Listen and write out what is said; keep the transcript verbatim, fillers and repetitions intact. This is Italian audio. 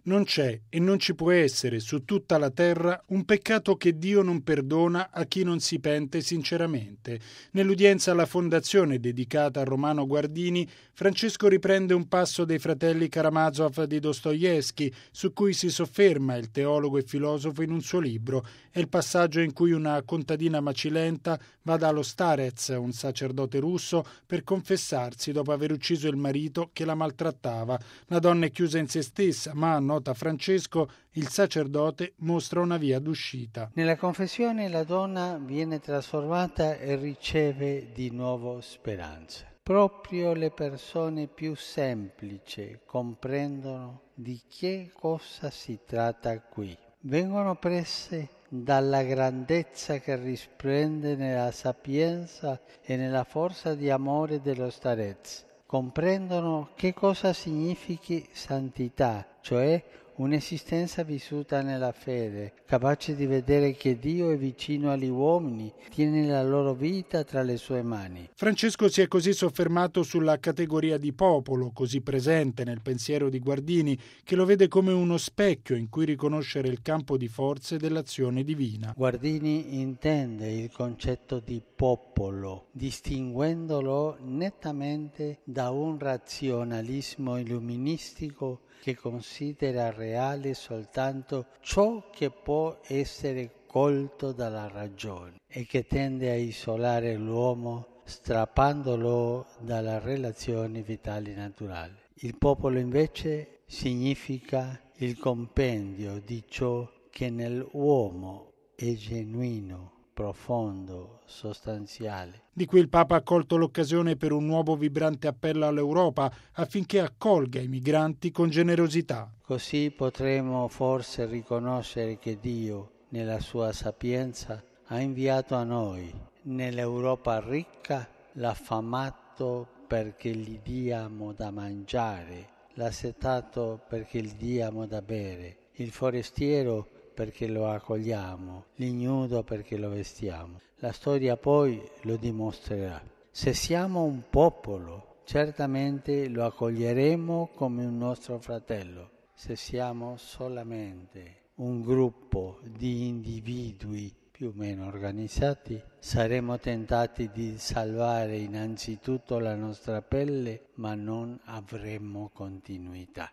Non c'è e non ci può essere su tutta la terra un peccato che Dio non perdona a chi non si pente sinceramente. Nell'udienza alla Fondazione dedicata a Romano Guardini, Francesco riprende un passo dei fratelli Karamazov di Dostoevskij, su cui si sofferma il teologo e filosofo in un suo libro. È il passaggio in cui una contadina macilenta va dallo starec, un sacerdote russo, per confessarsi dopo aver ucciso il marito che la maltrattava. La donna è chiusa in se stessa, ma, nota Francesco, il sacerdote mostra una via d'uscita. Nella confessione la donna viene trasformata e riceve di nuovo speranza. Proprio le persone più semplici comprendono di che cosa si tratta qui. Vengono prese dalla grandezza che risplende nella sapienza e nella forza di amore dello starez. Comprendono che cosa significhi santità, cioè un'esistenza vissuta nella fede, capace di vedere che Dio è vicino agli uomini, tiene la loro vita tra le sue mani. Francesco si è così soffermato sulla categoria di popolo, così presente nel pensiero di Guardini, che lo vede come uno specchio in cui riconoscere il campo di forze dell'azione divina. Guardini intende il concetto di popolo, distinguendolo nettamente da un razionalismo illuministico che considera reale soltanto ciò che può essere colto dalla ragione e che tende a isolare l'uomo strappandolo dalle relazioni vitali naturali. Il popolo invece significa il compendio di ciò che nell'uomo è genuino, profondo, sostanziale. Di cui il Papa ha colto l'occasione per un nuovo vibrante appello all'Europa affinché accolga i migranti con generosità. Così potremo forse riconoscere che Dio, nella sua sapienza, ha inviato a noi, nell'Europa ricca, l'affamato perché gli diamo da mangiare, l'assetato perché gli diamo da bere, il forestiero perché lo accogliamo, l'ignudo perché lo vestiamo. La storia poi lo dimostrerà. Se siamo un popolo, certamente lo accoglieremo come un nostro fratello. Se siamo solamente un gruppo di individui più o meno organizzati, saremo tentati di salvare innanzitutto la nostra pelle, ma non avremo continuità.